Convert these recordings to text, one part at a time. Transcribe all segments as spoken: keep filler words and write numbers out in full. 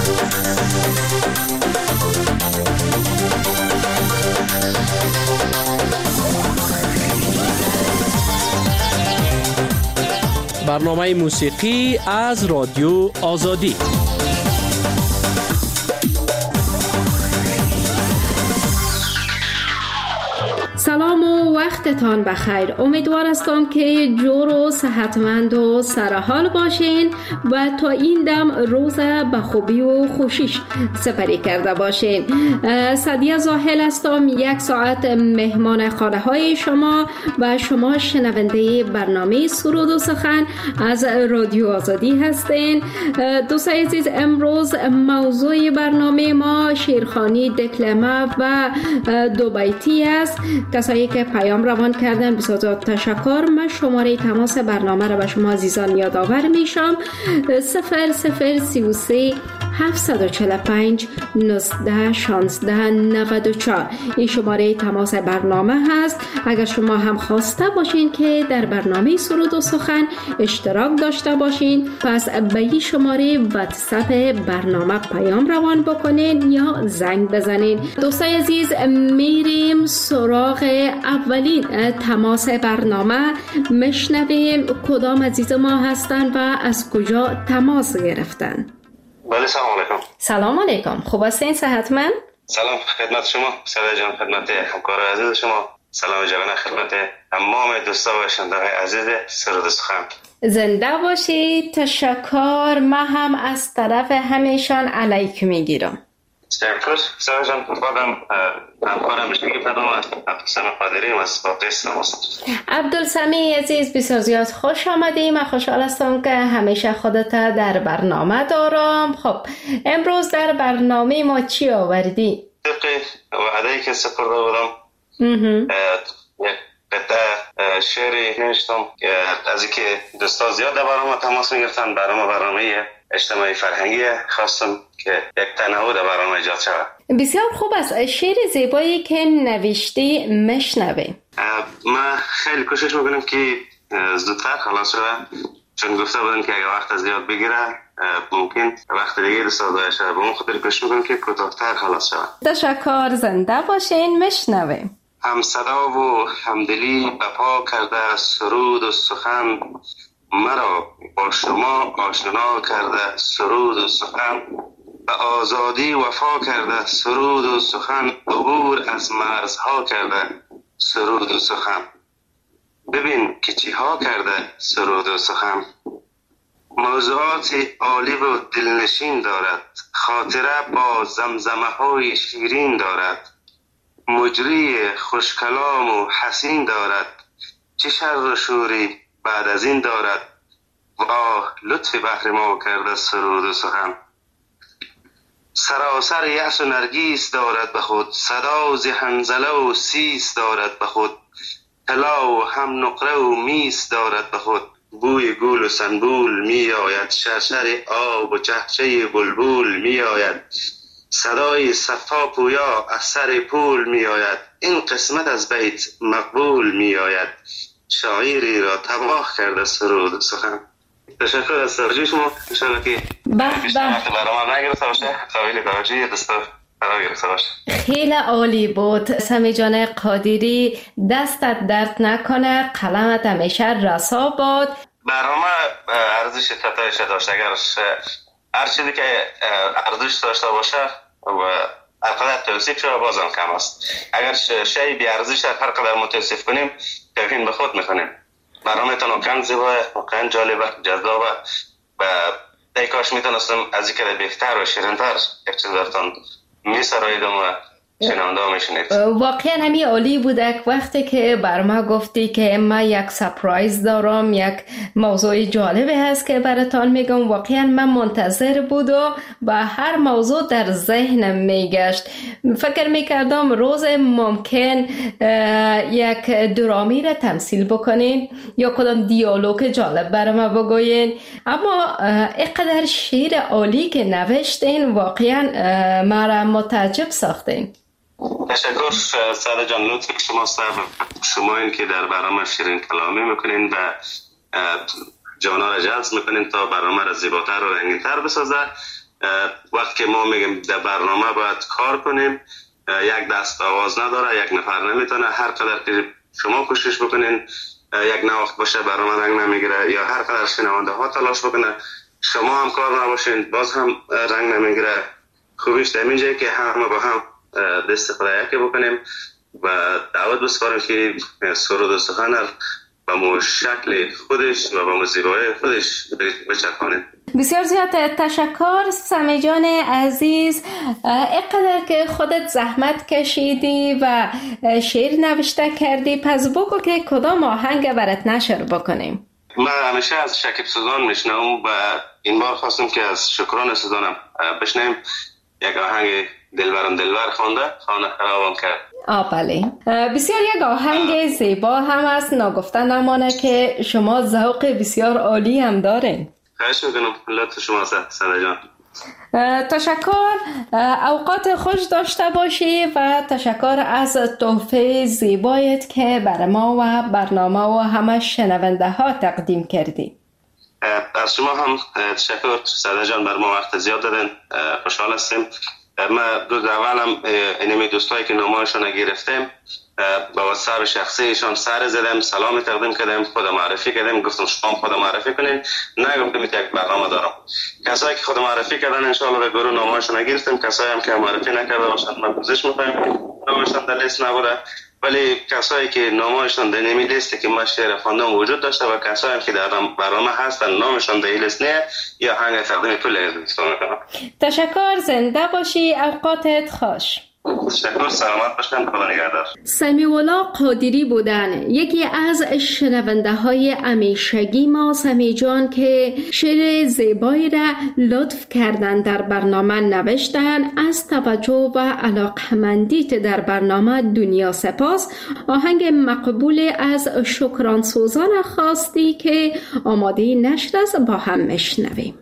برنامه موسیقی از رادیو آزادی. سلام و وقتتان بخیر. امیدوار هستم که جور و صحتمند و سرحال باشین و تا این دم روز به خوبی و خوشیش سپری کرده باشین. سعدیه زاهل هستم، یک ساعت مهمان خانه های شما و شما شنونده برنامه سرود و سخن از رادیو آزادی هستین. دوستان عزیز، امروز موضوع برنامه ما شیرخوانی دکلمه و دو بیتی است. کسایی که پیام روان کردن بسیار تشکر. من شماره تماس برنامه را به شما عزیزان یادآور میشم: صفر صفر سی و سه هفتصد و چهل و پنج نوزده شانزده نود و چهار. این شماره تماس برنامه هست. اگر شما هم خواسته باشین که در برنامه سرود و سخن اشتراک داشته باشین، پس به این شماره واتساپ برنامه پیام روان بکنین یا زنگ بزنین. دوستان عزیز، میریم سراغ اولین تماس برنامه. مشنویم کدام عزیز ما هستن و از کجا تماس گرفتن. بله، سلام علیکم. سلام علیکم. خوب هستین؟ صحتمند؟ سلام خدمت شما سعید جان، خدمت همکار عزیز شما. سلام جوانه خدمت تمام دوستا و شنونده عزیز سرود سخن. زنده باشید. تشکر. من هم از طرف همیشان علیک میگیرم. تشکر سعید جان. خودم همکارم میشه که بدم عبدالسمی قادری از باقیست نماست. عبدالسمی عزیز، بسیار زیاد خوش آمدی. من خوشحال هستم که همیشه خودت در برنامه دارم. خب امروز در برنامه ما چی آوردی؟ طبق وعده‌ای که سپرده بودم یک قطعه شعری نوشتم از اینکه دوستا زیاد در برنامه تماس میگرفتن. برنامه برنامه اجتماعی فرهنگی خواستم که یک تنوع در برنامه ایجاد شود. بسیار خوب است. شعر زیبایی که نوشتی مشنویم. ما خیلی کوشش میکنم که زودتر خلاص شود، چون گفته بودن که اگه وقت زیاد بگیره ممکن وقت دیگه دستاده شود. با اون خاطر کوشش میکنم که کوتاه‌تر خلاص شود. تشکر. زنده باشین. مشنویم. هم صدا و همدلی بپا کرده سرود و سخن، مرا با شما آشنا کرده سرود و سخن، به آزادی وفا کرده سرود و سخن، عبور از مرزها کرده سرود و سخن. ببین که چی ها کرده سرود و سخن. موضوعات عالی و دلنشین دارد، خاطره با زمزمه های شیرین دارد، مجری خوشکلام و حسین دارد، چه شر و شوری بعد از این دارد، واه لطف بحر ما کرده سرود و سخن. سراسر یأس و نرگیس دارد به خود، صدا ز حنظله و سیس دارد به خود، طلا و هم نقره و میس دارد به خود، بوی گل و سنبول می آید، شرشر آب و چهچه بلبل می آید، صدای صفا پویا از سر پول می آید، این قسمت از بیت مقبول می آید، شاعری را تباه کرده سرود و سخن. تشکر از توجه شما. انشاءالله که بیشتر وقت برام نگرفته باشه، قابل توجه دستا قرار گرفته باشه. خیلی عالی بود. سمی جان قادری، دستت درد نکنه، قلمت همیشه رسا بود. برنامه ارزش تتایش داشت. اگر هر چیزی که ارزش داشته باشه و هر قدر توصیف شده بازم کم است. اگر شی بی ارزش هر قدر ما توصیف کنیم توهین به خود میکنیم. برنامه تان واقعا زیبا، واقعا جالبه، جذابه و ای کاش میتونستم از این که بهتر و شیرین‌تر یک چیز براتون میسراییدم و شنونده ها میشنید. واقعا همی عالی بوده وقتی که بر ما گفتی که من یک سپرایز دارم، یک موضوع جالبی هست که براتان میگم. واقعا من منتظر بودم و هر موضوع در ذهنم میگشت. فکر میکردم روز ممکن یک درامی را تمثیل بکنین یا کدام دیالوگ جالب برای ما بگوین، اما اینقدر شعر عالی که نوشتین واقعا مرا متعجب ساختین. تشکر سعد جان. لطف شما است. شما این که در برنامه شیرین کلامی میکنین و جانا را جذب میکنین تا برنامه را زیباتر و رنگین‌تر بسازه. وقت که ما میگیم در برنامه باید کار کنیم، یک دست آواز نداره، یک نفر نمیتونه. هر قدر که شما کوشش بکنین یک نواخت باشه برنامه رنگ نمیگیره، یا هر قدر شنونده ها تلاش بکنه شما هم کار نباشین باز هم رنگ نمیگیره. خوبیش در اینجایی که همه با هم دست خدا یکی بکنیم و دعوت بسپاریم که سرود و سخن به مو شکل خودش و به مو زیبایی خودش بچرخانیم. بسیار زیاد تشکر سمی جان عزیز، اینقدر که خودت زحمت کشیدی و شعر نوشته کردی، پس بگو که کدام آهنگ برات نشر بکنیم. من همیشه از شکیب سوزان میشنم و این بار خواستم که از شکران سوزانم بشنیم. یک آهنگ دلبرم دلبر خوانده، خانه خرابم کرد. آفرین، بسیار یک آهنگ زیبا هم است، ناگفته نمانه که شما ذوق بسیار عالی هم دارین. خواهش میکنم، لطف شما سده جان. تشکر، اوقات خوش داشته باشی و تشکر از تحفه زیبایت که بر ما و برنامه و همه شنونده ها تقدیم کردی. از شما هم تشکر سده جان، بر ما وقت زیاد دادن، خوشحال هستیم. ما روز اولم اینمی دوستایی که نامه‌شون گرفتیم با واسطه شخصیشان سر زدم، سلام تقدیم کردم، خود معرفی کردم، گفتم شما خود معرفی کنین، نگفتم یک برنامه دارم. کسایی که خود معرفی کردن ان شاء الله به گروه نامه‌شون گرفتیم، کسایی هم که معرفی نکرده باشند ما پوزش می‌کنیم نامه‌شون در لیست نبوده، ولی کسایی که نامه‌شون در نمی لیستی که ما شعر خواندم وجود داشته و کسایی که در برنامه هستن نامشون در لیست نه یا هنگ تقدیم پول می‌کنم. تشکر، زنده باشی، اوقاتت خوش. تشکر، سلامت باشن، خدا نگهدار. سمیعالله قادری بودن، یکی از شنونده های همیشگی ما. سمی جان که شعر زیبایی را لطف کردن در برنامه نوشتن، از توجه و علاقمندیت در برنامه دنیا سپاس. آهنگ مقبول از شکران سوزان خواستی که آماده نشر است، با هم میشنویم.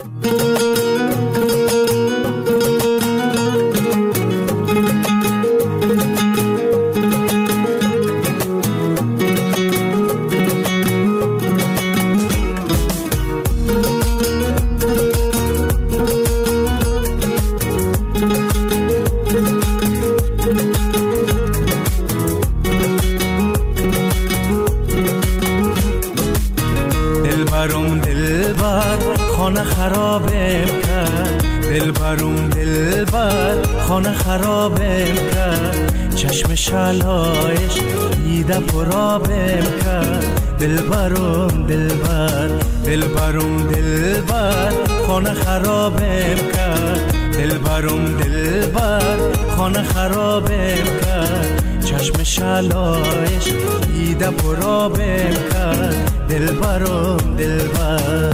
خانه خرابم کرد، چشم شلایش دیده پرابم کرد. دلبرم دلبر، دلبرم دلبر، خانه خرابم کرد. دلبرم دلبر، خانه خرابم کرد. چشم شلایش دیده پرابم کرد. دلبرم دلبر.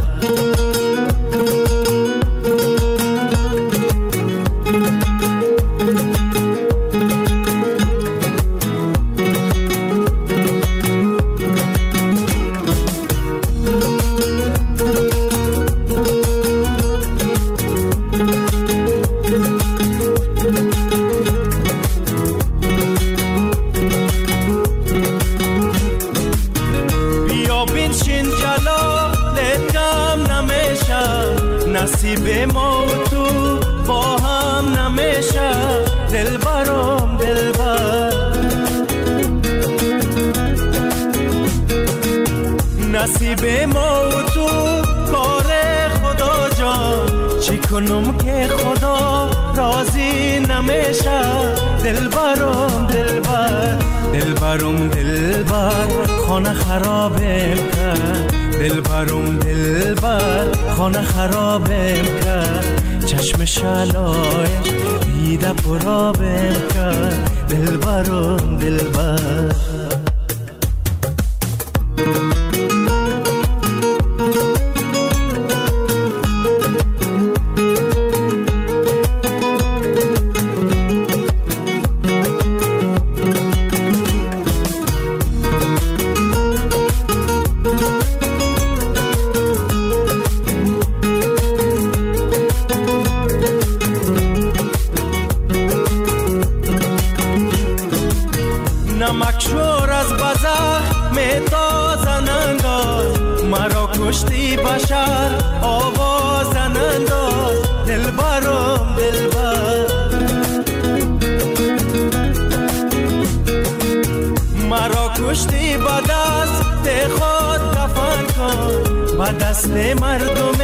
نصیب ما و تو با هم نمیشه. دلبرم دلبر، نصیب ما و تو کار خدا جان. چی کنم که خدا راضی نمیشه. دلبرم دلبر، دلبرم دلبر، خانه خرابم کرد. دلبرم دلبر، خانه خرابم کرد. چشم شلایش دیده پرابم کرد. دلبرم دلبر. نمکشور از بزخ میتازن انداز. مرا کشتی بشر آوازن انداز. دلبر کشتی با دست خود دفن کن و دست مردم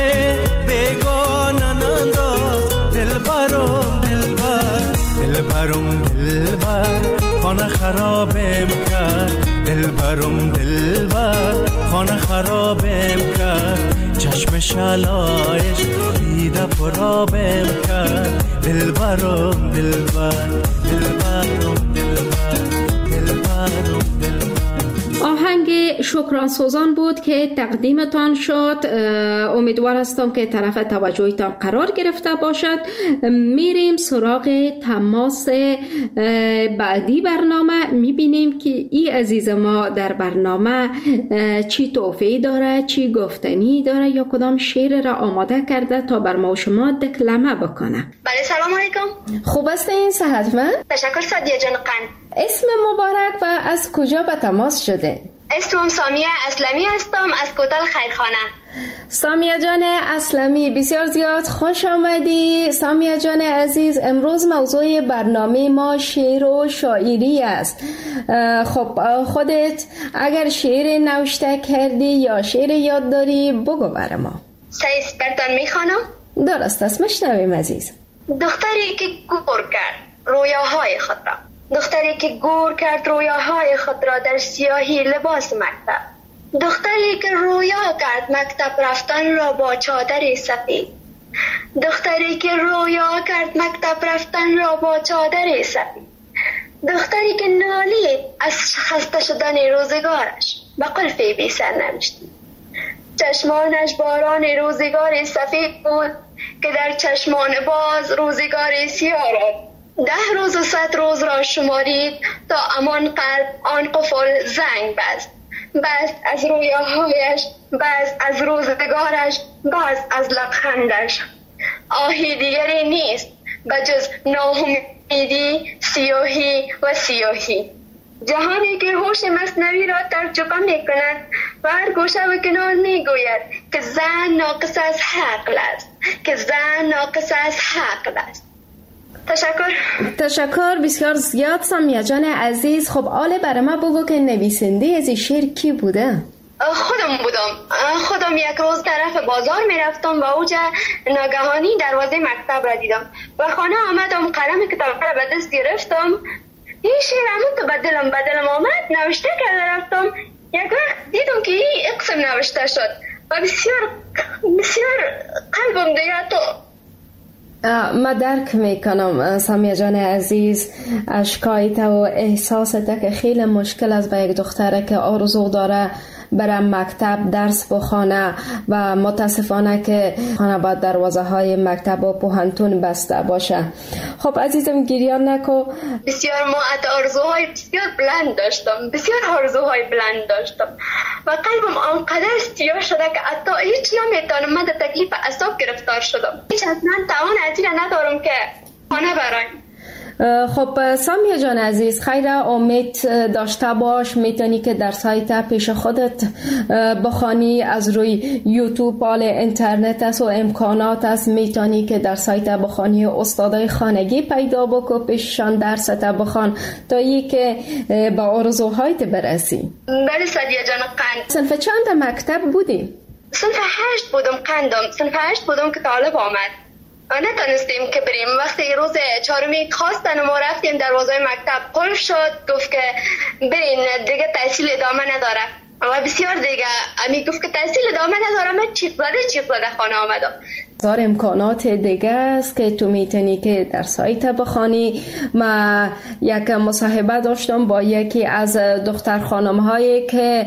بیگانه ننداز. دلبرم دلبر دلبرم دلبر خانه خرابم کرد. دلبرم دلبر خانه خرابم کرد. چشم شلایش دیده پرابم کرد. دلبرم دلبر دلبرم دلبر دلبرم دلبر. آهنگ شکران سوزان بود که تقدیمتان شد. امیدوار هستم که طرف توجهتان قرار گرفته باشد. میریم سراغ تماس بعدی برنامه. میبینیم که ای عزیز ما در برنامه چی توفیق داره، چی گفتنی داره یا کدام شعر را آماده کرده تا بر ما و شما دکلمه بکنه. بله سلام علیکم. خوب هستین؟ صحتمند؟ تشکر سادیه جان قند. اسم مبارک و از کجا به تماس شده؟ اسمم سامیه اسلمی هستم از کوتل خیرخانه. سامیه جان اسلمی بسیار زیاد خوش آمدی. سامیه جان عزیز، امروز موضوع برنامه ما شعر و شاعری است. خب خودت اگر شعر نوشته کردی یا شعر یاد داری بگو بر ما. سعیس برتان میخوانم؟ درست است، مشنویم عزیز. دختری که گور کرد رویاهای خود را، دختری که گور کرد رویاهای خود را در سیاهی لباس مکتب. دختری که رویا کرد مکتب رفتن را با چادر سفید. دختری که رویا کرد مکتب رفتن را با چادر سفید. دختری که نالید از خسته شدن روزگارش به قلفی بی سرنوشت. چشمانش باران روزگار سفید بود که در چشمان باز روزگار سیاه را ده روز و صد روز را شمارید تا امان قلب آن قفل زنگ بست. بست از رویاهایش، بست از روزگارش، بست از لبخندش. آهی دیگری نیست بجز ناامیدی، سیاهی و سیاهی. جهانی که هوش مصنوی را ترجمه می کند و هر گوشه و کنار می گوید که زن ناقص از حق است، که زن ناقص از حق است. تشکر. تشکر بسیار زیاد سامیه جان عزیز. خب آله برای ما بگو که نویسنده از این شعر کی بوده؟ خودم بودم. خودم یک روز طرف بازار می رفتم و اوجا ناگهانی دروازه مکتب را دیدم و خانه آمدم، قلم کتاب را به دست گرفتم. این شعر همون تو بدلم بدلم آمد، نوشته کرده رفتم. یک وقت دیدم که این اقسم نوشته شد و بسیار بسیار قلبم دیگه تو. ما درک میکنم سامیه جان عزیز اشکایت و احساست که خیلی مشکل است به یک دختره که آرزو داره برای مکتب درس بخونه و متاسفانه که خانه باید دروازه های مکتب و پوهنتون بسته باشه. خب عزیزم گریان نکو. بسیار ما آرزوهای بسیار بلند داشتم، بسیار آرزوهای بلند داشتم و قلبم آنقدر سیاه شده که حتی هیچ نمیتونم. من در تکلیف اعصاب گرفتار شدم. هیچ از من توان از این ندارم که خانه برایم. خب سامیه جان عزیز خیر امید داشته باش. میتونی که در سایت پیش خودت بخوانی، از روی یوتیوب حال اینترنت است و امکانات است. میتونی که در سایت بخوانی استادای خانگی پیدا بکو، پیششان درست بخوان تا ای که با آرزوهایت برسی. بله سادیه جان قند. صنف چند مکتب بودی؟ صنف هشت بودم قندم. صنف هشت بودم که طالب آمد. نتونستیم که بریم. وقتی روز چهارمی خواستن و ما رفتیم دروازه مکتب قلف شد، گفت که برین دیگه تحصیل ادامه نداره و بسیار دیگه امی گفت که تحصیل ادامه نداره. من چیق زده چیق زده خانه آمدم. هزار امکانات دیگه است که تو میتونی که در سایت بخوانی. ما یک مصاحبه داشتم با یکی از دختر خانم هایی که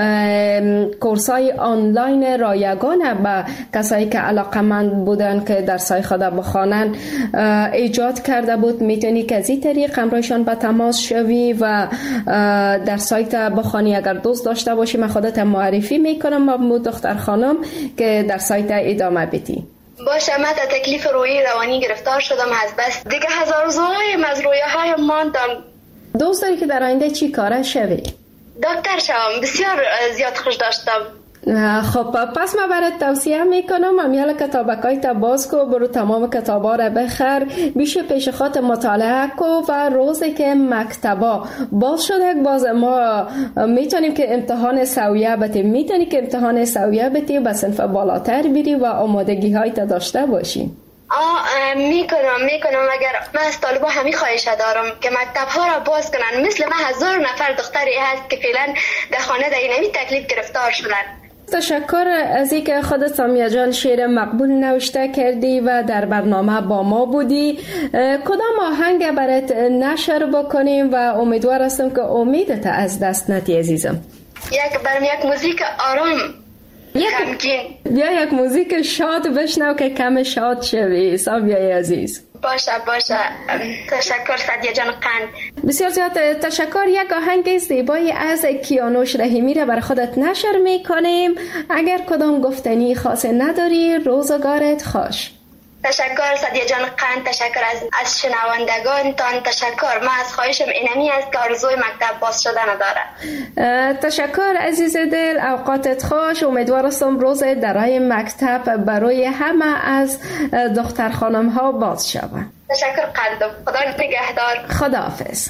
کورسای آنلاین رایگان به کسایی که علاقمند بودن که در سایت خود بخوانن ایجاد کرده بود. میتونی که از این طریق همراهشان به تماس شوی و در سایت بخوانی. اگر دوست داشته باشی من خودت معرفی میکنم با دختر خانم که در سایت ادامه بدی. باشه. من تا تکلیف روحی روانی گرفتار شدم از بس دیگه. هزار زوهای از رویاهای ماندم. دوست داری که در آینده چی کاره شوی؟ دکتر شوم. بسیار زیاد خوش داشتم. خب پس من برات توصیه میکنم امیال کتابکای تا باز کو، برو تمام کتابا را بخر، بیشه پیش خاط مطالعه کو و روزی که مکتبا باز شده باز ما میتونیم که امتحان سویه بتیم، میتونی که امتحان سویه بتیم به صنف بالاتر بری و آمادگی های تا داشته باشی. آه میکنم میکنم اگر من از طالبا همین خواهش دارم که مکتب ها را باز کنن. مثل من هزار نفر دختری هست که فعلا در خانه در این تکلیف گرفتار شدن. تشکر از اینکه خودت سامیه جان شعر مقبول نوشته کردی و در برنامه با ما بودی. کدام آهنگ برات نشر بکنیم و امیدوار هستم که امیدت از دست نتی عزیزم. یک برم یک موزیک آرام غمگین یا یک موزیک شاد بشنو که کم شاد شوی سامیه عزیز. باشه باشه. تشکر سعدیه جان قند. بسیار زیاد تشکر. یک آهنگ زیبایی از کیانوش رحیمی را بر خودت نشر میکنیم. اگر کدام گفتنی خاص نداری روزگارت خوش. تشکر سعدیه جان قند. تشکر از از شنوندگانتان. تشکر. من از خواهشم اینمی است که آرزوی مکتب باز شدن داره. تشکر عزیز دل. اوقاتت خوش. امیدوارم روز درای مکتب برای همه از دختر خانم ها باز شود. تشکر قندم. خدا نگهدار. خداحافظ.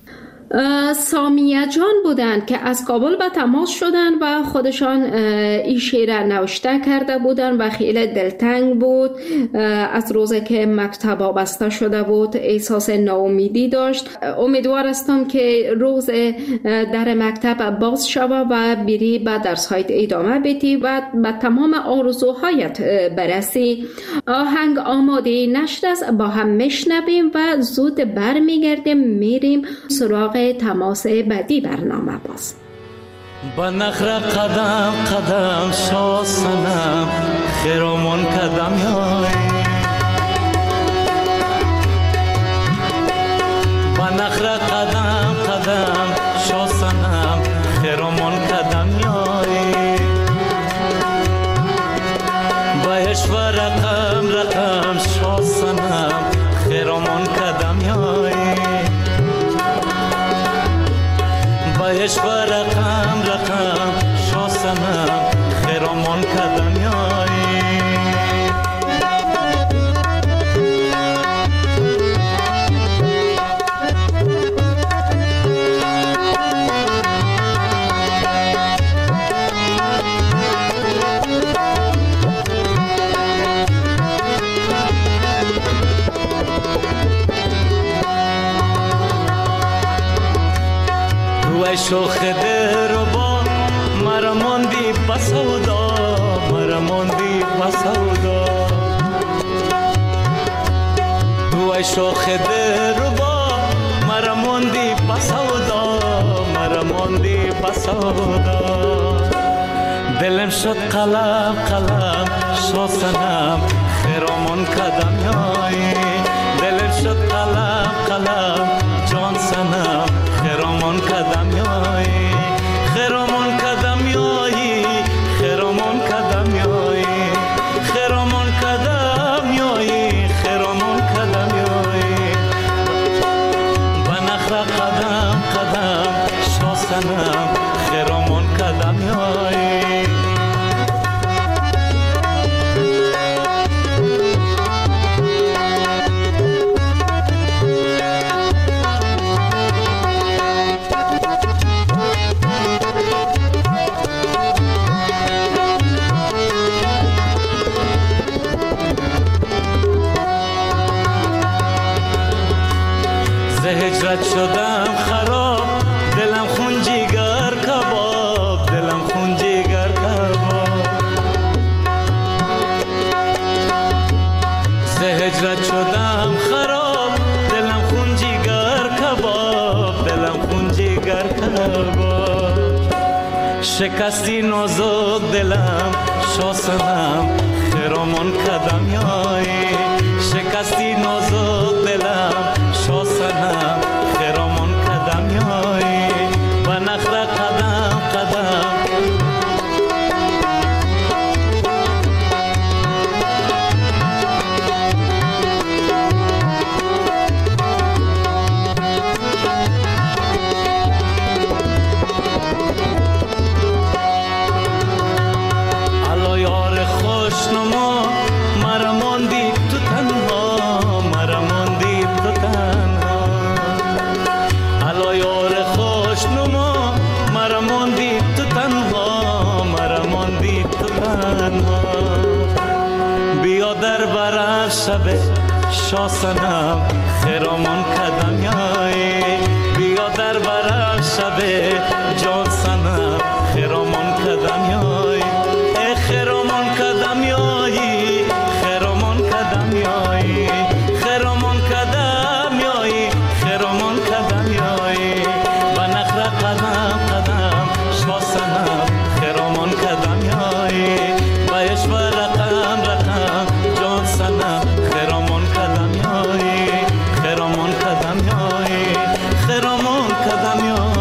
سامیه جان بودند که از کابل به تماس شدن و خودشان این شعر نوشته کرده بودند و خیلی دلتنگ بود. از روزی که مکتب بسته شده بود احساس ناامیدی داشت. امیدوار هستم که روز در مکتب باز شود و بری به درس‌هایت ادامه بدی و به تمام آرزوهایت برسی. آهنگ آماده نشده است، با هم میشنویم و زود برمیگردیم میریم سراغ تماس بعدی برنامه باز. با نخره قدم قدم شاسنم خیرامون قدم یای با نخره قدم قدم شاسنم خیرامون قدم یای با اشوه رقم رقم شاسنم خیرامون قدم یای عشق رقم رقم شاسنم خیرامون قدم یایی شوخ در با مرا ماندی بسودا مرا ماندی بسودا تو شوخ در با مرا ماندی بسودا مرا ماندی بسودا دلم شد قلم قلم شاسنم خیرامون قدم یایی دلم شد قلم قلم جان سنم خیرامون قدم یایی خیرامون قدم یایی خیرامون قدم یایی خیرامون قدم یایی خیرامون قدم یایی با نخره قدم قدم شاسنم خیرامون قدم یایی هجرت شدم خراب دلم خون جگر کباب دلم خون جگر کباب ز هجرت شدم خراب دلم خون جگر کباب دلم خون جگر کباب شکستی نازک دلم شاسنم خیرامون قدم یایی شکستی نازک دلم شاسنم خیرامون قدم یایی و نخره قدم قدم شاسنم خیرامان کدم یایی بیا در برم شب جان سنم خیرامان کدم یایی ای خیرامان کدم یایی خیرامان کدم یایی خیرامان کدم یایی خیرامان کدم یایی و نخره قدم قدم شاسنم خیرامان کدم یایی و یشو رقم رقم جان سنم خیرامان کدم یایی خیرامان کدم یایی خیرامان کدم یایی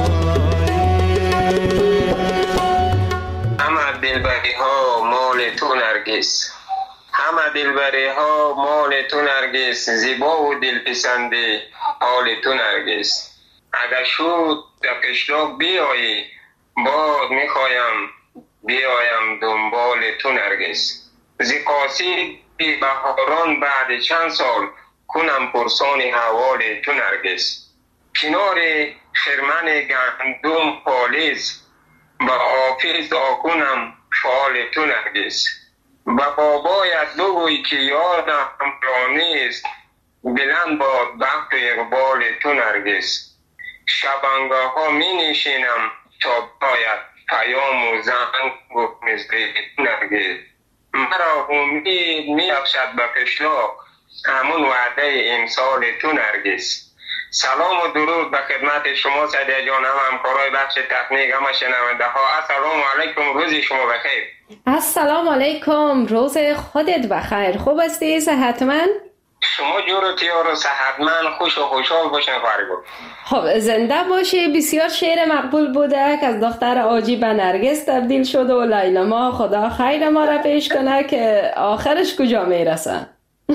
همه دلبری ها مال تو نرگس همه دلبری ها مال تو نرگس زیبا و دلپسنده حال تو نرگس اگر شد در قشلاق بیایی باد میخوایم بیایم دنبال تو نرگس زی قاصد بهاران بعد چند سال کنم پرسان حوال تو نرگس کنار خرمن گندم پالیز با حافظ آکنم فال تو نرگس با بابایت بگوی که یادم رانیست بلند باد بخت اقبال تو نرگس شبانگاه ها می نشینم تا باید پیام و زنگ و مثل نرگس مرا امید می افشد به قشلاق همون وعده امسال تو نرگس. سلام و درود به خدمت شما سعدیه جان، هم همکارای بخش تکنیک، هم شنونده ها. السلام علیکم، روز شما بخیر. السلام علیکم، روز خودت بخیر. خوب هستی؟ صحتمند؟ شما جور و تیار و صحتمند، خوش و خوشحال باشین خواهری. خب زنده باشی. بسیار شعر مقبول بوده که از دختر آجی به نرگس تبدیل شده و لیلما خدا خیر ما را پیش کنه که آخرش کجا میرسه.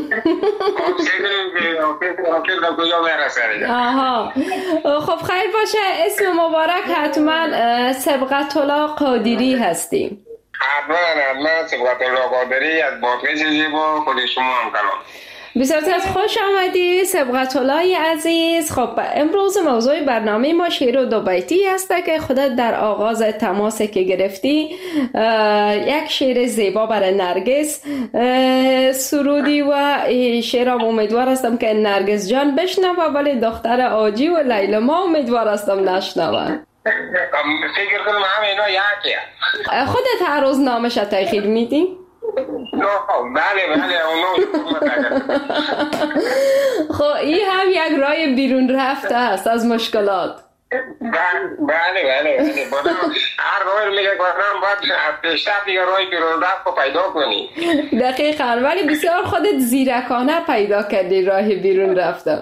آها خب خیر باشه. اسم مبارک حتما سبقت الله قادری هستی. حتما حتما سبقت الله قادری از بادغیس زیبا، خود شما هم کلام. بسیار از خوش آمدی سبقت الله عزیز. خب امروز موضوع برنامه ما شعر و دو بیتی هست که خودت در آغاز تماس که گرفتی یک شعر زیبا برای نرگس سرودی و شعرم امیدوار هستم که نرگس جان بشنوه، ولی دختر آجی و لیلما امیدوار هستم نشنوه. فکر کنم همه اینا یکیه. خودت هر روز نامش تأخیر میدی؟ بله بله خب این هم یک راه بیرون رفته است از مشکلات. بله بله بله هر راه میگه کنم باید پیشتر دیگه راه بیرون رفت رو پیدا کنی. دقیقا، ولی بسیار خودت زیرکانه پیدا کردی راه بیرون رفته.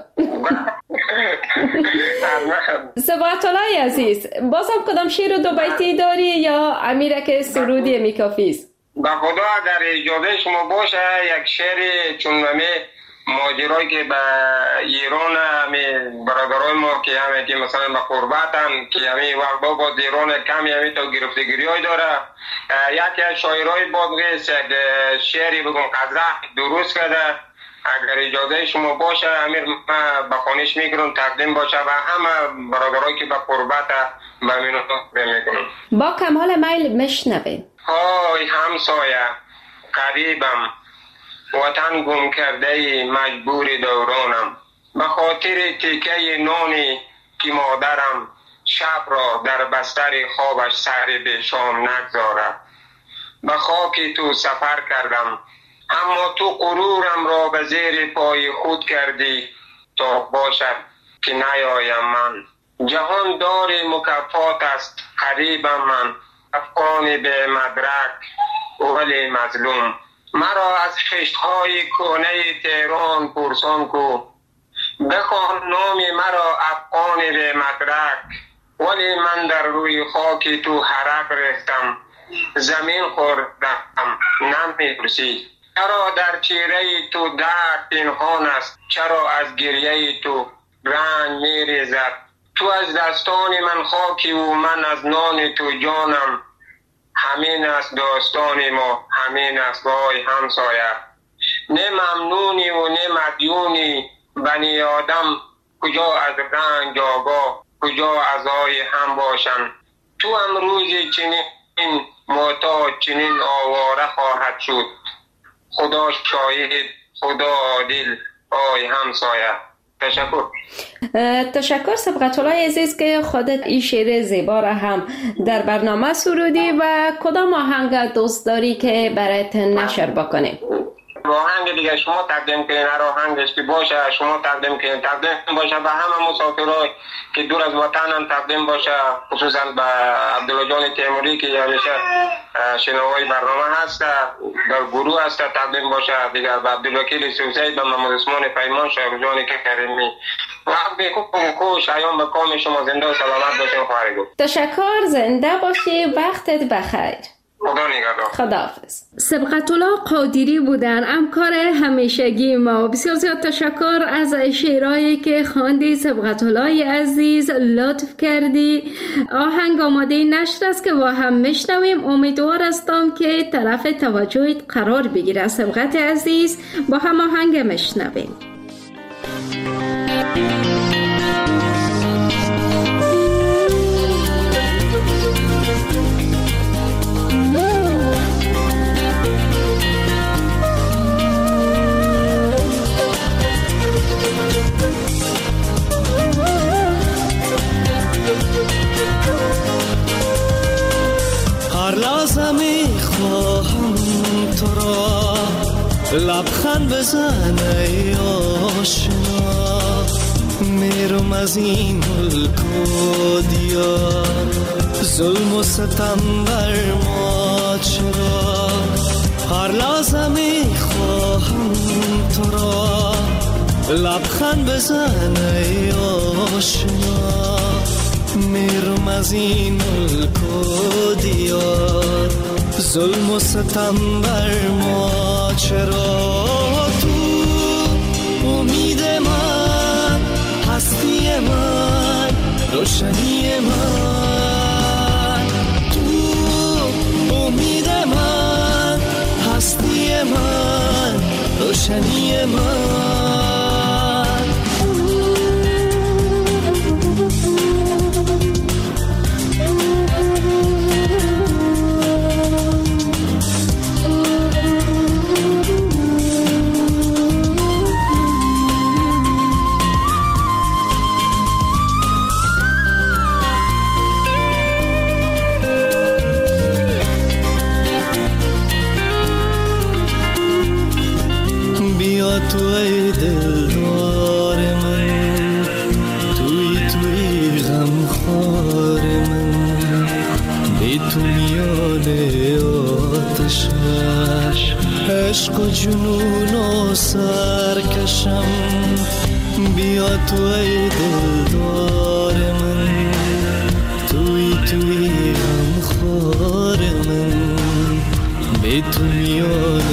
سبقت الله عزیز، بازم کدام شعر و دو بیتی داری یا امیره که سرودی میکافیست؟ با خدا در اجازه شما باشه یک شعر چون همه ماجرایی که به ایران همه برادرای ما که همه که مثلا به قربت هم که همه وقت با با ایران کمی همه تا گرفتگیری های داره، یکی از شاعرهای بادغیس یک شعری بگم قدره درست کرده، اگر اجازه شما باشه امیر من به خانش میگرم تقدیم باشه و همه برادرایی که به قربت به منو میکنم. با کمال میل مشنویم. های همسایه قریبم وطن گم کرده مجبور دورانم، به خاطر تیکه نانی که مادرم شب را در بستر خوابش سر به شام نگذارد. به خاک تو سفر کردم اما تو غرورم را به زیر پای خود کردی تا باشد که نیایم من. جهان دار مکافات است قریبم من، افغان به مدرک ولی مظلوم. مرا از خشت‌های کهنه تهران پرسان کو، بخوان نام مرا افغان به مدرک، ولی من در روی خاک تو حرق ریختم زمین خوردم نمی‌پرسی. چرا در چهره تو درد پنهان است، چرا از گریه تو رنج می‌ریزد؟ تو از دستان من خاکی و من از نان تو جانم، همین است داستان ما، همین است وای همسایه. نه ممنونی و نه مدیونی بنی آدم، کجا از رنج آگاه کجا از آی هم باشن. تو هم روزی چنین محتاج چنین آواره خواهد شد، خدا شاهد خدا عادل آی همسایه. تشکر. تشکر سبقت الله عزیز که خودت این شعر زیبا را هم در برنامه سرودی و کدام آهنگ دوست داری که برایت نشر بکنیم؟ آهنگ دیگه شما تقدیم کنین، هر آهنگش که باشه شما تقدیم کنین، تقدیم باشه به همه مسافرای که دور از وطنن، تقدیم باشه خصوصا به عبدالله جان تیموری که همیشه شنوای برنامه هست، در گروه هست، تقدیم باشه دیگه به عبدالوکیل سوسی، به محمد عثمان پیمان، شایخ جان کریمی و به کو شایان به کام شما زنده و سلامت باشین. خواهی گفت تشکر، زنده باشی، وقتت بخیر. خدا نگهدار. خداحافظ. سبقت الله قادری بودن، همکار همیشگی ما. بسیار زیاد تشکر از شعرهایی که خواندی سبقت الله عزیز، لطف کردی. آهنگ آماده نشر است که با هم میشنویم. امیدوار هستم که طرف توجهت قرار بگیره. سبقت عزیز، با هم آهنگ میشنویم. لبخند بزن ای آشنا، میرم از این ملک و دیار، ظلم و ستم بر ما چرا؟ هر لحظه میخواهم تو را، لبخند بزن ای آشنا، میرم از این ملک و دیار، ظلم و ستم بر ما چرا؟ تو امید من، هستی من، روشنی من، تو امید من، هستی من، روشنی من. تو ای دلدار من، توی توی غمخوار من، بی تو میان آتش عشق و جنون و سرکشم. بیا تو ای دلدار من، توی توی غمخوار من، بی تو میان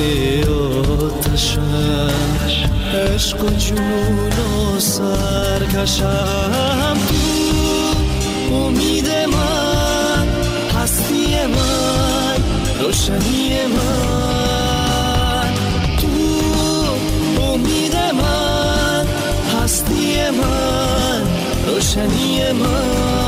آتشم، عشق و جنون و سرکشم. تو امید من، هستی من، روشنی من، تو امید من، هستی من، روشنی من.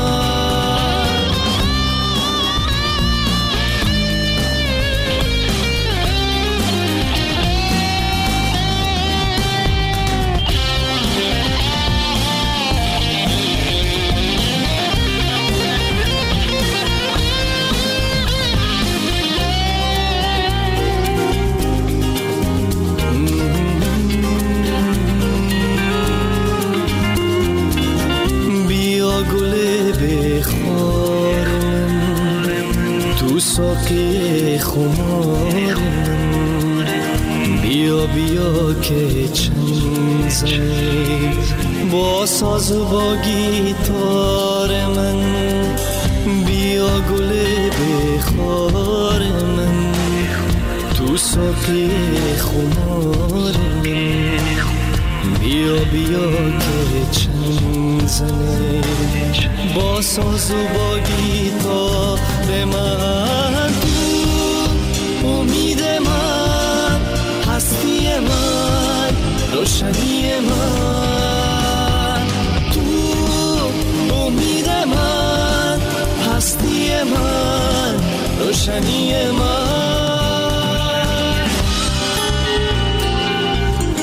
ساقی خمار من، بیا بیا که چنگ زنی با ساز و با گیتار من، بیا گل بخار من، تو ساقی خمار من، بیا بیا که چنگ زنی با ساز و با گیتار من. تو امید من، هستی من، روشنی من، تو امید من، هستی من، روشنی من.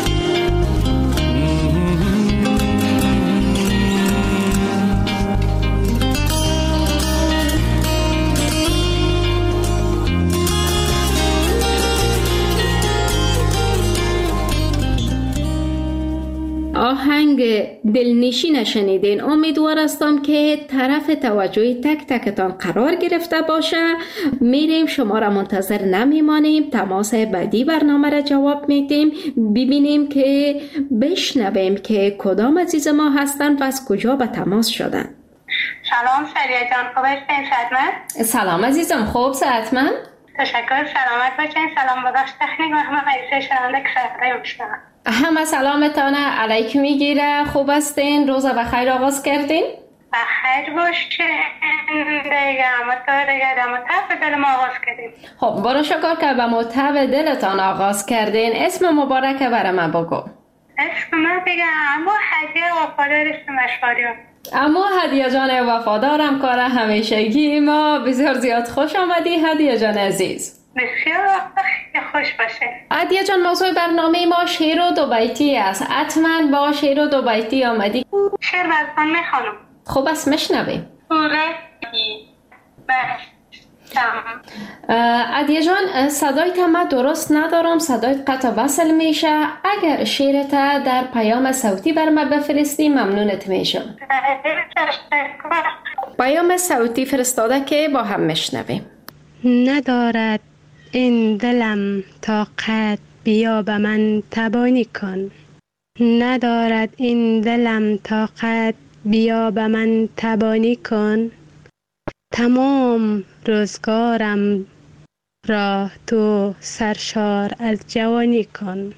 آهنگ دلنشین شنیدین. امیدوار هستم که طرف توجه تک تکتان قرار گرفته باشه. میریم، شما را منتظر نمیمانیم، تماس بعدی برنامه را جواب میدیم، ببینیم که بشنویم که کدام عزیز ما هستن و از کجا به تماس شدن. سلام سریع جان، خوب هستین؟ صحتمند؟ سلام عزیزم، خوب صحتمند؟ تشکر، سلامت باشین. سلام با بخش تکنیک و همه عزیز شنونده که صحبتای میشنن. همه سلامتانه علیکم میگیره. خوب هستین؟ روز بخیر آغاز کردین؟ بخیر باشین دیگه، اما تو دیگه در مطب دل ما آغاز کردین. خب برو شکر که به مطب دلتان آغاز کردین. اسم مبارک برای من بگو. اسم من دیگه اما هدیه وفادار اسم مشواری. اما هدیه جان وفادارم، کار همیشگی ما. بسیار زیاد خوش آمدی هدیه جان عزیز. بسیار خوش باشه. هدیه جان، موضوع برنامه ما شعر و دو بیتی است. حتما با شعر و دو بیتی آمدی. شعر براتون میخوانم. خوب است، میشنویم. هدیه جان، صدایت من درست ندارم، صدایت قطع وصل میشه. اگر شعرت در پیام صوتی بر من بفرستی ممنونت میشم. پیام صوتی فرستاده که با هم میشنویم. ندارد این دلم طاقت، بیا به من تبانی کن. ندارد این دلم طاقت، بیا به من تبانی کن. تمام روزگارم را تو سرشار از جوانی کن.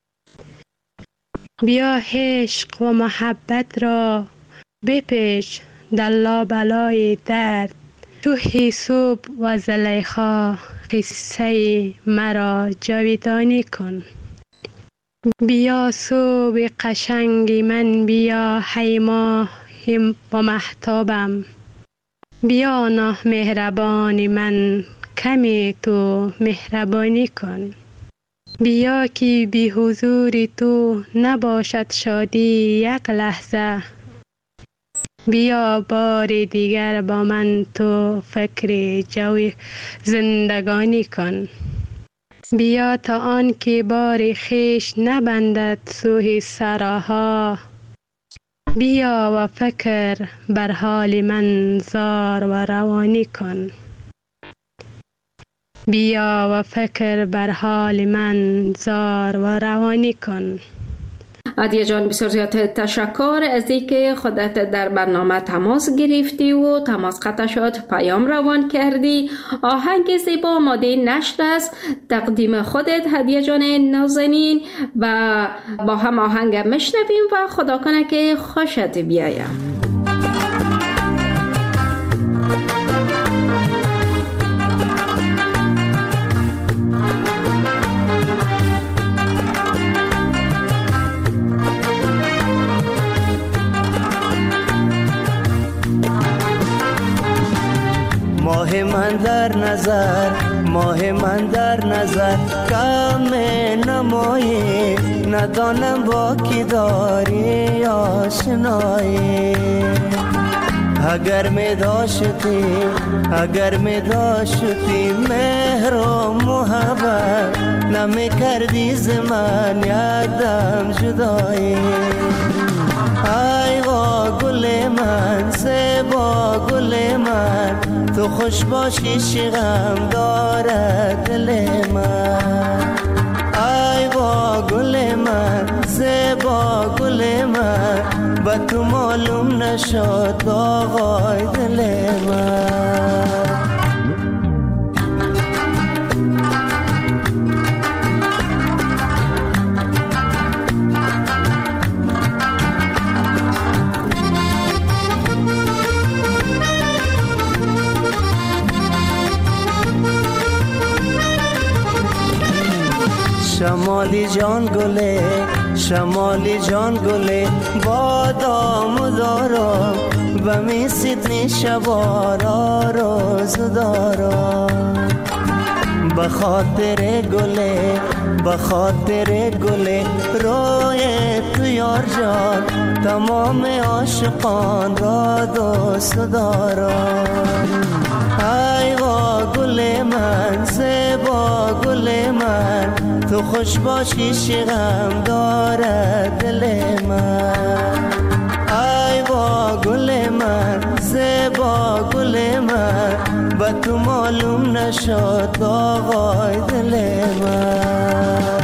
بیا عشق و محبت را بپیچ در لابلای درد. تو حیسوب و زلیخا قصه مرا جاویدانی کن. بیا صبح قشنگ من، بیا حیما و محتابم. بیا نه مهربانی من، کمی تو مهربانی کن. بیا که بی حضوری تو نباشد شادی یک لحظه. بیا بار دیگر با من تو فکر جوی زندگانی کن. بیا تا آن که بار خیش نبندد سوی سراها. بیا و فکر بر حال من زار و روانی کن. بیا و فکر بر حال من زار و روانی کن. هدیه جان، بسیار زیاد تشکر از اینکه خودت در برنامه تماس گرفتی و تماس قطع شد، پیام روان کردی. آهنگ زیبا آماده نشر است، تقدیم خودت هدیه جان نازنین، و با هم آهنگ میشنویم و خدا کنه که خوشت بیایم. ماه من در نظر، ماه من در نظر، کم نمایی ندانم با کی داری آشنایی. اگر می داشتی، اگر می داشتی مهر و محبت، نمی کردی زمان یادم جدایی. ای وا گل من، زیبا گل من، تو خوش باشی شغم دارد دل من. ای وا گل من، زیبا گل من، با تو معلوم نشد آقای دل من. شمالی جان گله، شمالی جان گله، بادام دارم و می سیدنی شبارا روز دارم. بخاطر گله، بخاطر گله، روی تو یار جان، تمام عاشقان را دوست دارم. ای وا گل من، زیبا گل من، تو خوش باشی شغم دارد دل من. نشد آقای دل من.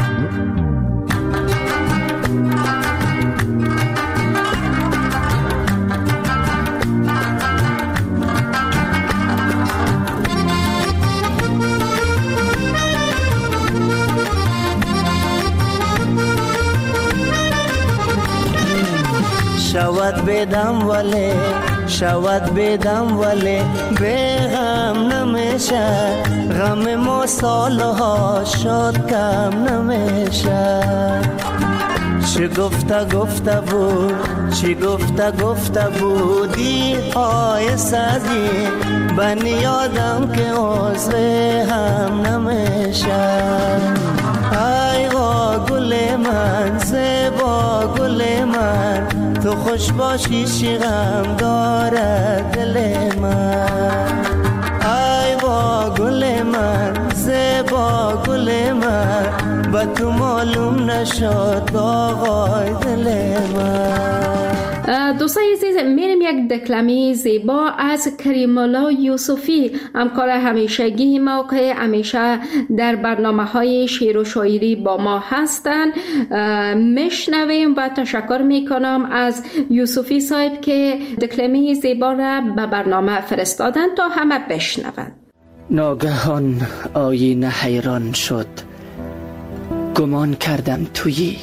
شود بدم ولی شود بدم ولی به غم نمیشه، غم ما سالها شد کم نمیشه. چی گفته گفته بود چی گفته گفته بودی های سدی، بنی یادم که عضو هم نمیشه. ای وا گل من زیبا گل من، تو خوش باشی چی غم داره دل من. ای وا گل من زیبا گل من، با تو معلوم نشد آقای دل من. دوستای عزیز، میریم یک دکلمه زیبا از کریم الله یوسفی، همکار همیشگی ما که همیشه در برنامه های شعر و شاعری با ما هستند. میشنویم و تشکر میکنم از یوسفی صاحب که دکلمه زیبا را به برنامه فرستادن تا همه بشنوند. ناگهان آینه حیران شد، گمان کردم تویی.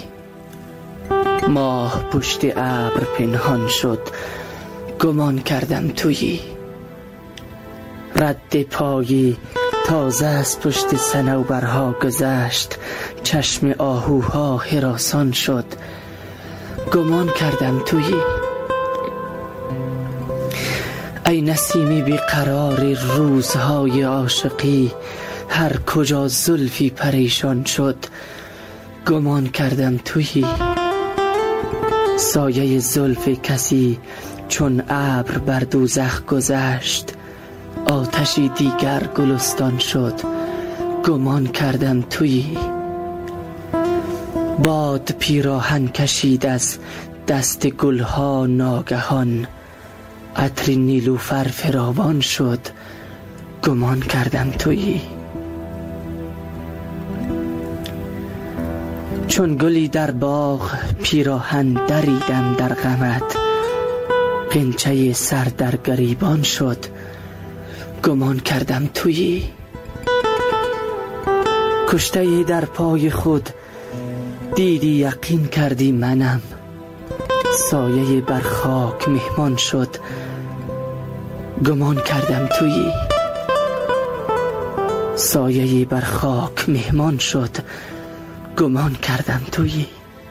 ماه پشت ابر پنهان شد، گمان کردم تویی. رد پایی تازه از پشت صنوبرها گذشت، چشم آهوها هراسان شد، گمان کردم تویی. ای نسیمی بیقرار روزهای عاشقی، هر کجا زلفی پریشان شد، گمان کردم تویی. سایه زلف کسی چون ابر بر دوزخ گذشت، آتشی دیگر گلستان شد، گمان کردم تویی. باد پیراهن کشید از دست گلها ناگهان، عطر نیلوفر فراوان شد، گمان کردم تویی. چون گلی در باغ پیراهن دریدم در غمت، غنچه سر در گریبان شد، گمان کردم تویی. کشته در پای خود دیدی یقین کردی منم، سایه بر خاک مهمان شد، گمان کردم تویی. سایه بر خاک مهمان شد، گمان کردم تویی.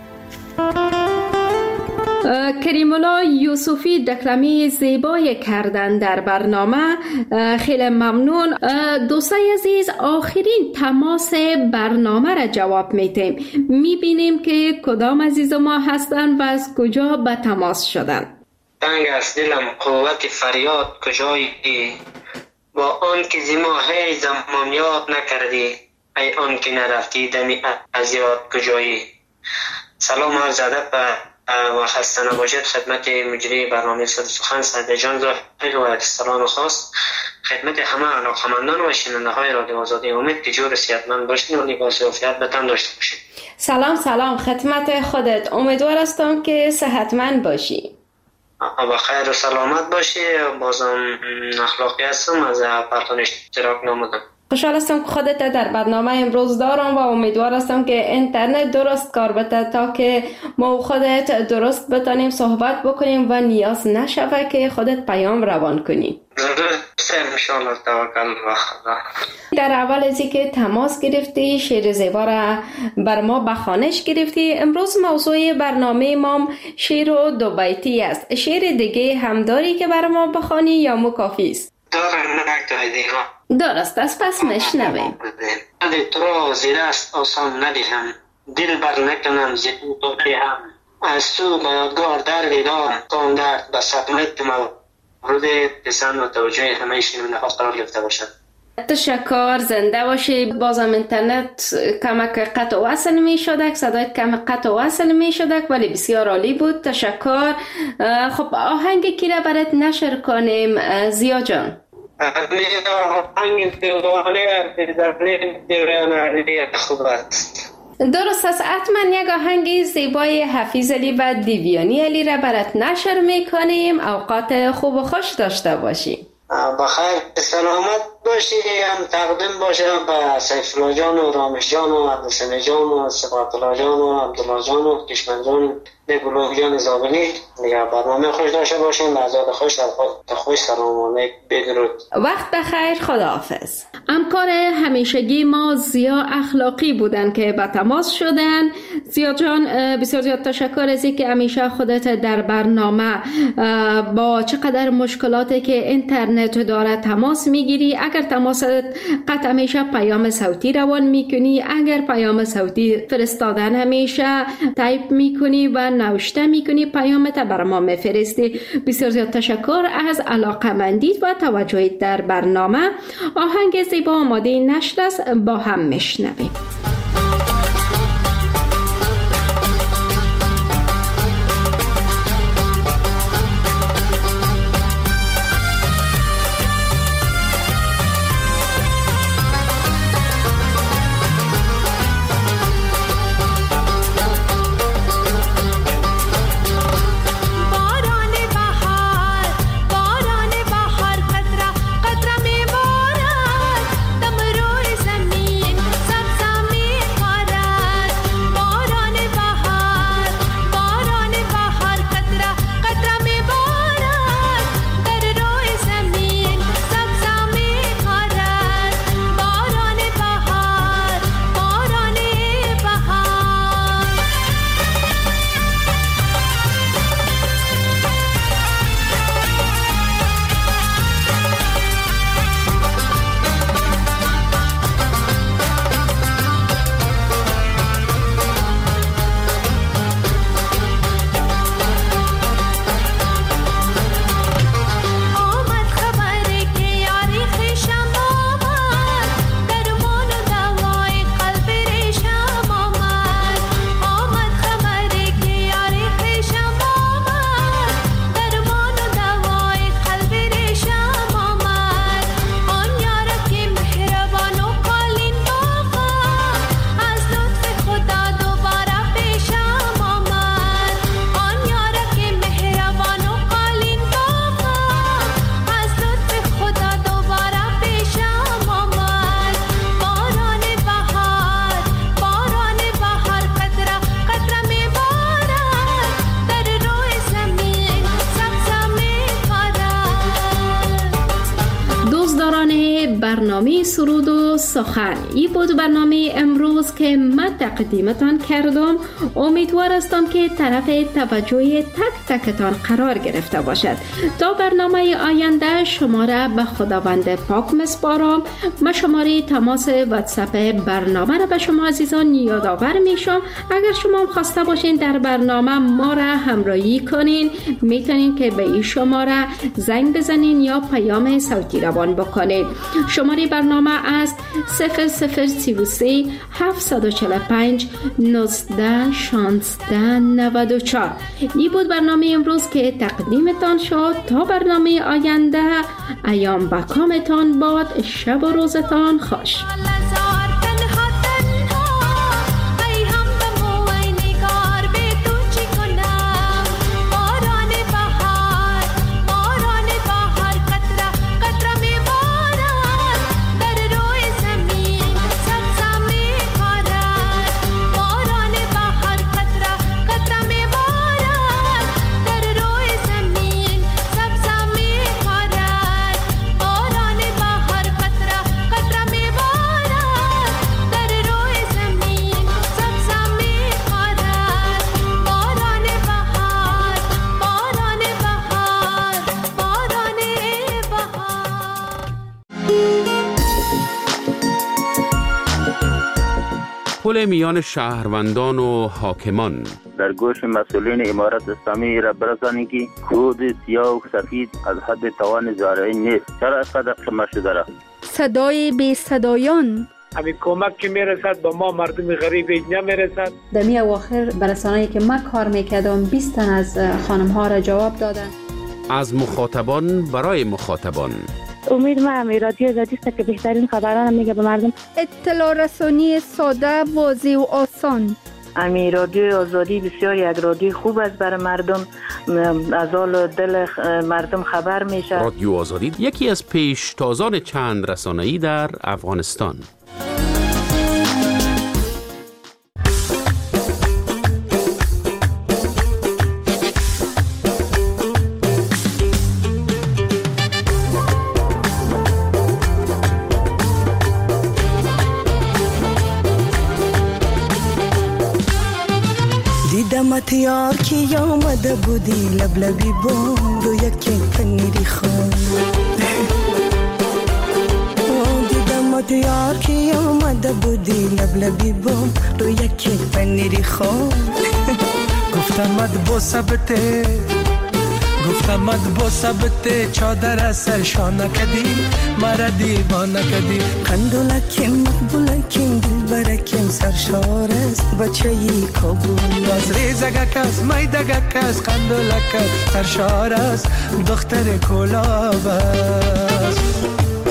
کریم الله یوسفی دکلمه زیبای کردن در برنامه، خیلی ممنون. دوستای عزیز، آخرین تماس برنامه را جواب میتیم. میبینیم که کدام عزیز ما هستن و از کجا به تماس شدن. تنگ است دلم قوت فریاد کجایی، با آن که زماهی زمان یاد نکردی، ای آن که نرفتی دمی از یاد کجایی. سلام عرض ادب و خسته نباشید خدمت مجری برنامه صد سخن سعد جان ظاهری و سلام خاص خدمت همه علاقمندان و شنونده های رادیو آزادی. امید که جور صحتمند باشین و لباس عافیت به تن داشته باشین. سلام سلام خدمت خودت، امیدوار هستم که صحتمند باشی. با خیر و سلامت باشی. بازم اخلاقی هستم، از پرتون اشتراک نمودم. خوشحال هستم که خودت در برنامه امروز دارم و امیدوار هستم که اینترنت درست کار بده تا که ما و خودت درست بتانیم صحبت بکنیم و نیاز نشوه که خودت پیام روان کنی. انشاءالله توکل و خدا. در اول از اینکه تماس گرفتی، شعر زیبا را بر ما به خوانش گرفتی. امروز موضوع برنامه ما شعر و دو بیتی است. شعر دیگه هم داری که بر ما بخوانی یا مکافی است؟ دارم نکته دیگه. درست است، پس مشنویم. دل تو را زیر است آسان ندیهم، دل بر نکنم زیر تو هم، از تو به یادگار در دیدار تان درد به صدمت مورد پسند و توجه همه شنونده ها قرار گرفته باشد. تشکر، زنده باشی. بازم اینترنت کمک قطع و وصل می شدک، صدایت کم قطع و وصل می شدک، ولی بسیار عالی بود. تشکر. خب آهنگ کی را برات نشر کنیم زیا جان؟ آهنگ دیوانه ارتیزانی دیوانه خوب است. درست است. حتما یک آهنگ زیبای حفیظ علی و دیویانی علی را برات نشر میکنیم. اوقات خوب و خوش داشته باشیم. بخیر سلامت باشی. هم تقدیم باشه به سیفالله جان و رامش جان و عبدالسمی جان و صفات الله جان و عبدالله جان و کشمن جان بگلوه جان زابلی. دیگه برنامه خوش داشته باشیم. لحظات خوش در خوش سلام علیک بدرود. وقت بخیر. خداحافظ. همکار همیشگی ما زیا اخلاقی بودن که به تماس شدن. زیا جان بسیار زیاد تشکر از اینکه همیشه خودت در برنامه با چقدر مشکلاتی که اینترنت داره تماس میگیری. اگر تماس قطع میشه پیام صوتی روان میکنی، اگر پیام صوتی فرستادن همیشه تایپ میکنی و نوشته میکنی پیامت بر ما میفرستی. بسیار زیاد تشکر از علاقمندیت و توجهت در برنامه. آهنگ زیبا آماده نشر است، با هم میشنویم. برنامه سرود و سخن. این بود برنامه امروز که من تقدیمتان کردم. امیدوار هستم که طرف توجه تک تکتان قرار گرفته باشد. تا برنامه آینده شما را به خداوند پاک میسپارم. من شماره تماس واتساپ برنامه را به شما عزیزان یادآور میشم. اگر شما خواسته باشین در برنامه ما را همراهی کنین، میتونین که به این شماره زنگ بزنین یا پیام صوتی روان بکنین. شماره برنامه است صفر صفر سی و سه هفتصد و چهل و پنج نوزده شانزده نود و چهار. این بود برنامه امروز که تقدیمتان شد. تا برنامه آینده ایام و کامتان باد. شب و روزتان خوش. پل میان شهروندان و حاکمان. در گوش مسئولین امارت اسلامی را برسانید که کود سیاه و سفید از حد توان زارعی نیست. چرا اینقدر شما شده را؟ صدای بی صدایان. همین کمک که میرسد با ما مردم غریب نمیرسد. در می اواخر برسانه‌ای که من کار میکردم بیست تن از خانم ها را جواب دادن. از مخاطبان برای مخاطبان. امید ما همی رادیو آزادی است که بهترین خبران میگه به مردم. اطلاع رسانی ساده، واضح و آسان. امی رادیو آزادی بسیار یک رادیو خوب است برای مردم، از حال دل مردم خبر میشه. رادیو آزادی یکی از پیشتازان چند رسانه‌ای در افغانستان. دیدمت یار کی آمده بودی لبلبی بام رو یکی پنیری خون. دیدمت یار کی آمده بودی لبلبی بام رو یکی پنیری خون. گفتمت با ثبته گفتمت با ثبته چادر از سرشانه کدی مرا دیوانه کدی. قندولکیم مقبولکیم دلبرکیم سرشار است بچه ای کابل. از ریزگک است میدگک است قندولک است سرشار است دختر کلاب است.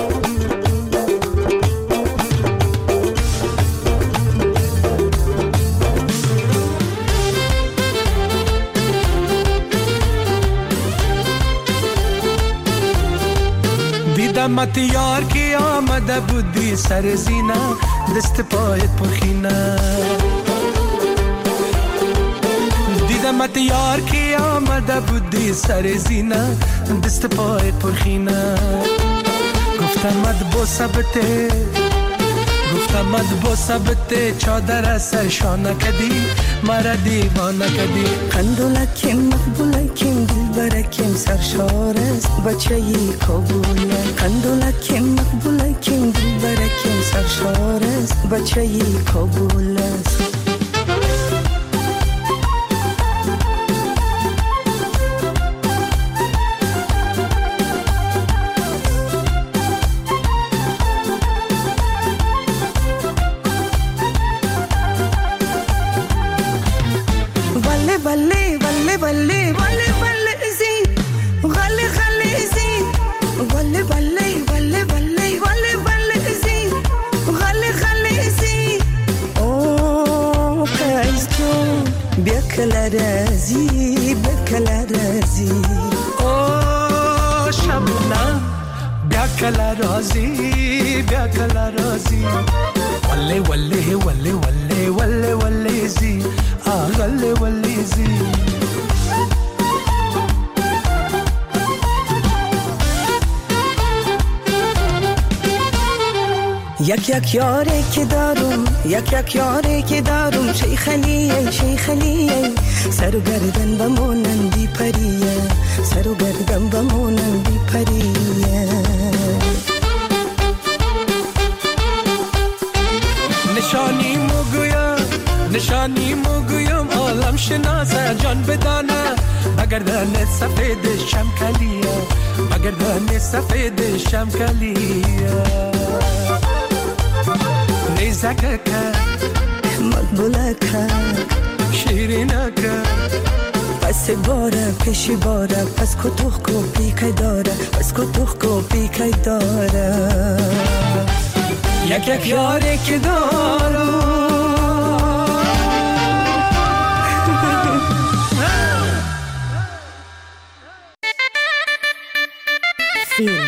دیدمت یار کی آمده بودی سر زینه دست پایت پرخینه. دیدمت یار کی آمده بودی سر زینه دست پایت پرخینه. گفتمت با ثبته گفتمت با ثبته چادر از سرشانه کدی مرا دیوانه کدی. قندولکیم مقبولکیم دلبرکیم سرشار است بچه ای کابل. قندولکیم مقبولکیم دلبرکیم سرشار است بچه ای کابل است. بله بله بله بله بله زی غله غله زی بله بله بله بله بله بله زی غله غله زی. او قیس جون بیا کلا رازی بیا کلا رازی. او شبنم بیا کلا رازی بیا کلا رازی. وله وله وله وله وله وله زی آغله وله زی. یک یک یاری که دارم یک یک یاری که دارم شیخلیه شیخلیه سر و گردن بمونن بی پریه سر و گردن بمونن بی پریه. نشانی مگویم نشانی مگویم عالم شناسه جان بدانه بگردن سفید شمکلیه بگردن سفید شمکلیه. ریزکه مقبوله که شیرینه که پس باره پیشی باره پس کتوخ کو پیکای داره پس کتوخ کو پیکای داره. یک یک یاری که دارم فیلم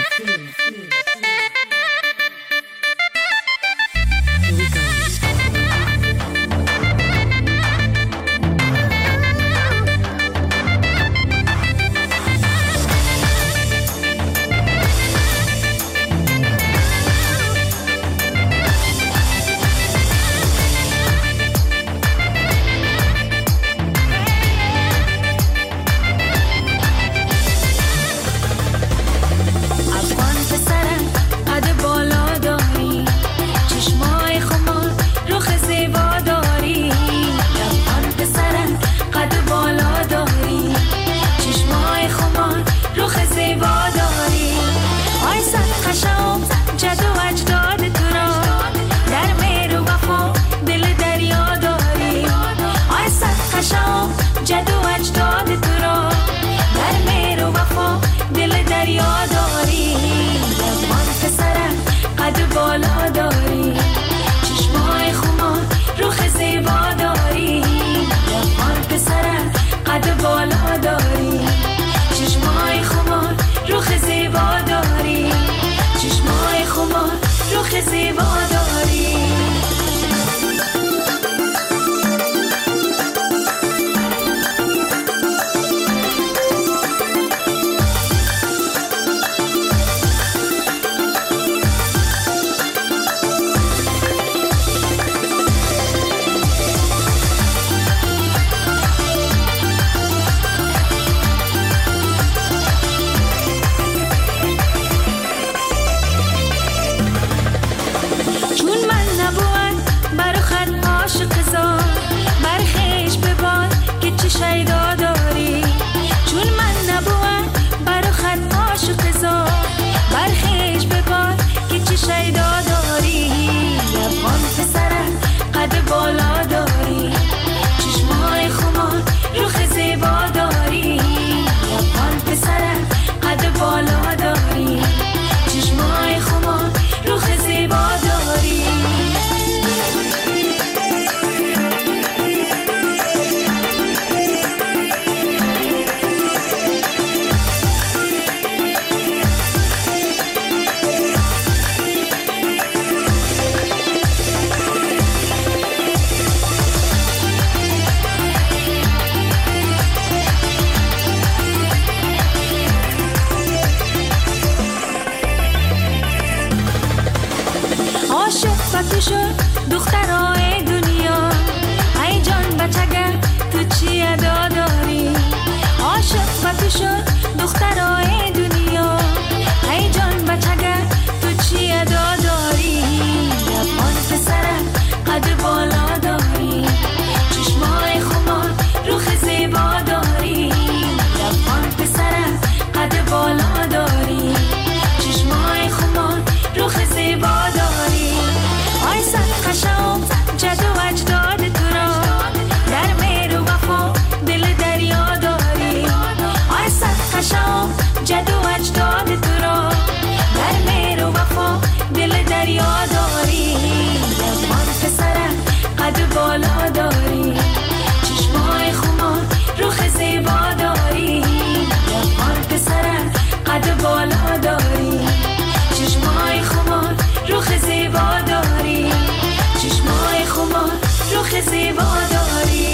شد دخترای دنیا، ای جان بچگه تو چی ادا داری؟ عاشق با تو شد دخترای دنیا، ای جان بچگه تو چی ادا داری؟ لبان پسرم قد بالا داری، چشمای خمار روخ زیبا داری. لبان پسرم قد بالا داری، چشمای خمار روخ زیبا داری. آی سر قشم جد و اجداد تو را، در مهر و وفا دل دریا داری. آی سر قشم جد و اجداد تو را، در مهر و وفا دل دریا داری. لبان پسرم قد بالا داری، چشمای خمار روخ زیبا داری. لبان پسرم قد بالا داری، چشمای خمار روخ زیبا داری. چشمای خمار روخ زیبا داری.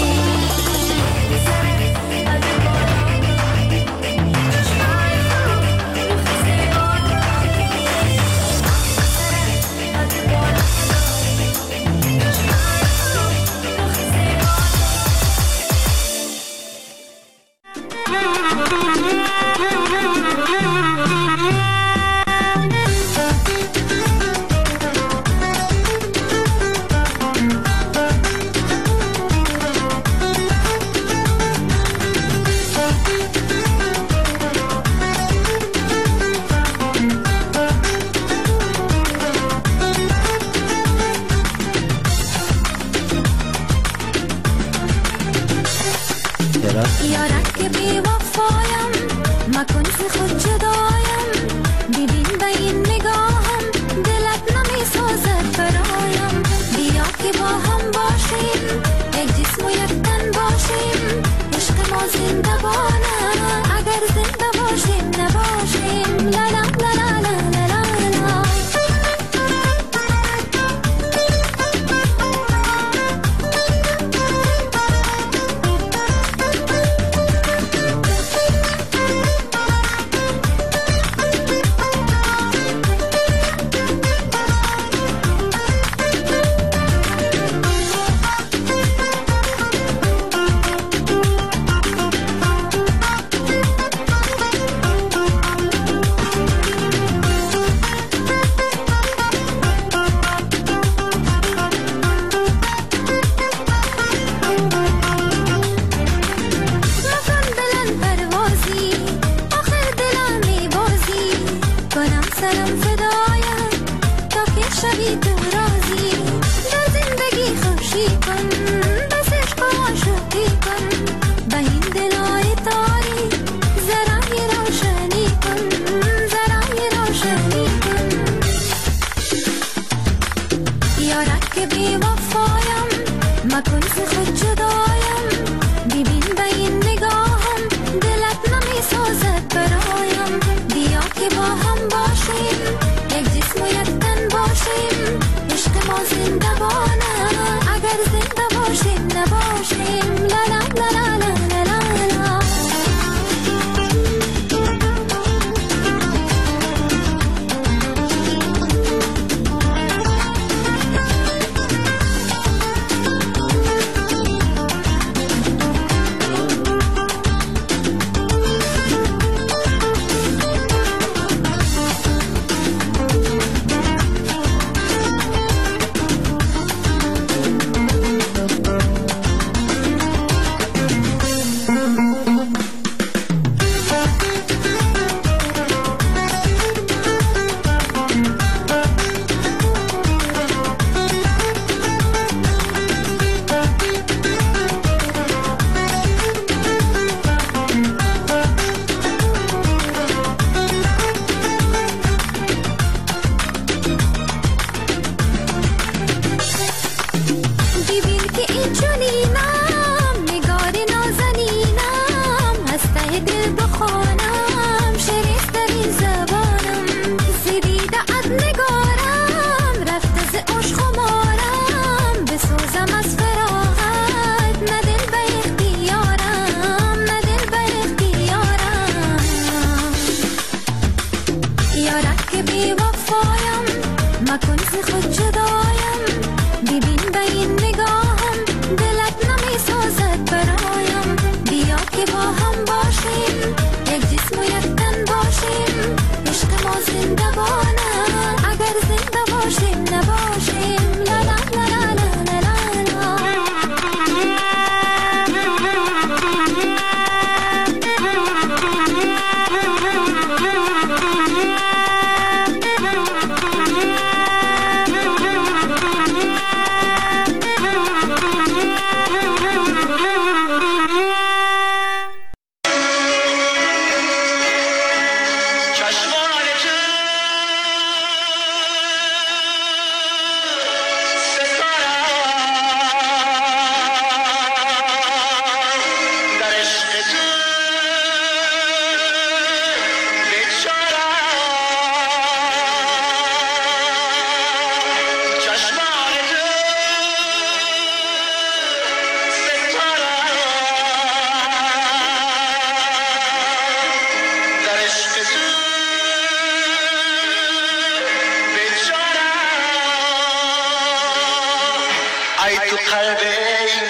یارک که بی وفایم مکن ز خود جدایم، ببین به این نگاهم دلت نمی سازد برایم. بیا که با هم باشیم یک جسم و یک تن باشیم، عشق ما زنده بانه اگر زنده باشیم نباشیم. لا لا لا لا لا لا لا.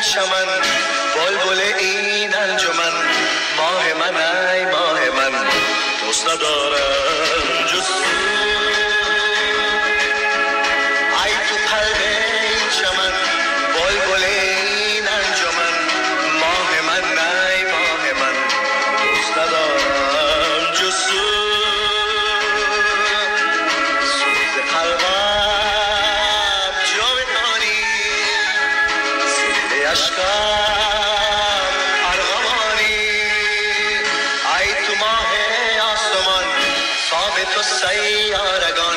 چمن بلبل این انجمن ماه من ای ماه من دوست ندارم جز ای تو قلب این چمن بلبل این انجمن ماه من ای ماه من دوست ندارم جز سوز قلبم جاودانی سیل اشکم ارغوانی ای تو ماه آسمان خواب تو سیارگان